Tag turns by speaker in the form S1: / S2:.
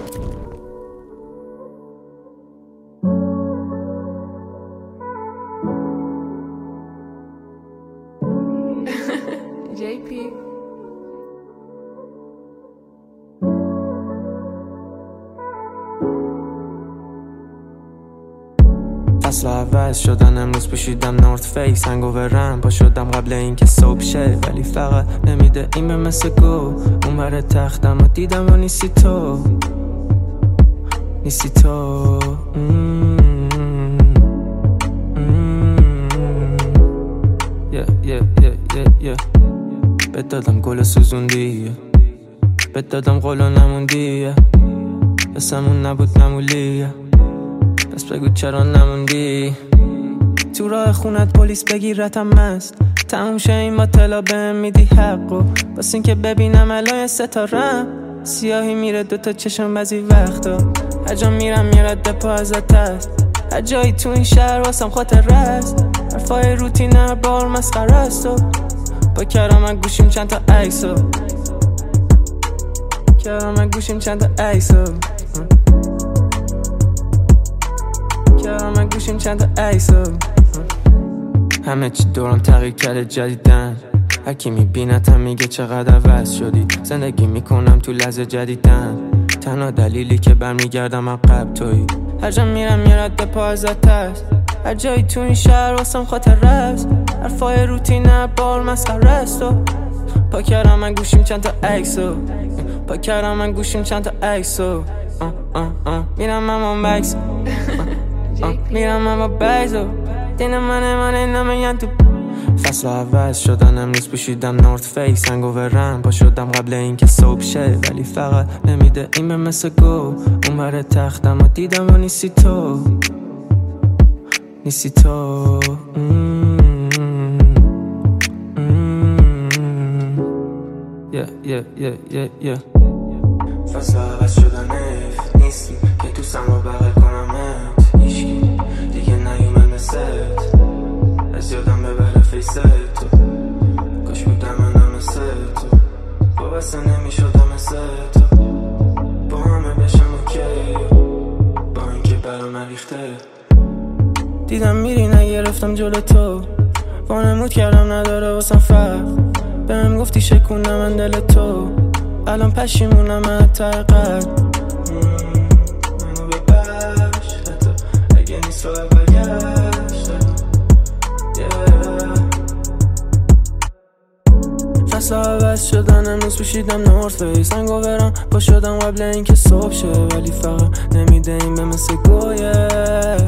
S1: JP
S2: فصل عوض شدن امروز پوشیدم نورت فیس هنگوورم پا شدم قبل اینکه صبح شه ولی فقط نمیده این به مثل گو اون بر تختم و دیدم و نیستی تو نیستی تو بهت دادم گل سوزوندی بهت دادم قول و نموندی حسمون نبود نمولی پس بگو چرا نموندی تو راه خونت پلیس بگیرتم مست تموم شه این باطلا بهم میدی حقو بس این که ببینم الان ستارم سیاهی میره دوتا چشم بعضی وقتا هر جا میرم یه رد پا ازت هست هر جایی تو این شهر واسم خاطر است حرفای روتین هر بار مسخره است و با کرامت گوشیم چند تا عکسو کرامت گوشیم چند تا عکسو کرامت گوشیم چند تا عکسو همه چی دورم تغییر کرده جدیدن هرکی میبینتم میگه چقدر عوض شدی زندگی میکنم تو لحظه جدیدن تنها دلیلی که برمیگردم عقب تویی هر جا میرم یه رد پا ازت هست هر جایی تو این شهر واسم خاطر است حرفای روتین هر بار مسخره است و پا کردم من گوشیم چند تا عکسو پا کردم من گوشیم چند تا عکسو میرم من با بکسو میرم من با بکسو دین منه نمیان تو فصل عوض شدن امروز پوشیدم نورت فیس هنگوورم پا شدم قبل اینکه صبح شه ولی فقط نمیده این به مثل گو اون بر تختم و دیدم و نیستی تو نیستی تو فصل عوض شدن نیستی که تو سم رو بغل کنمت هیچکی دیگه نیومد مثل از یادم ببره فیست تو کاش بودم منم مثل تو وابسته نمیشدم مثل تو با همه بشم اوکی با اینکه برام ریخته دیدم میری نگرفتم جلو تو وانمود کردم نداره واسم فرق بهم گفتی شکونم من دل تو الان پشیمونم حتی قلب منو ببخش حتی اگه نیست رو برگشت فصل عوض شدن امروز پوشیدم نورت فیس هنگوورم پا شدم قبل اینکه صبح شه ولی فقط نمیده این به مثل گویه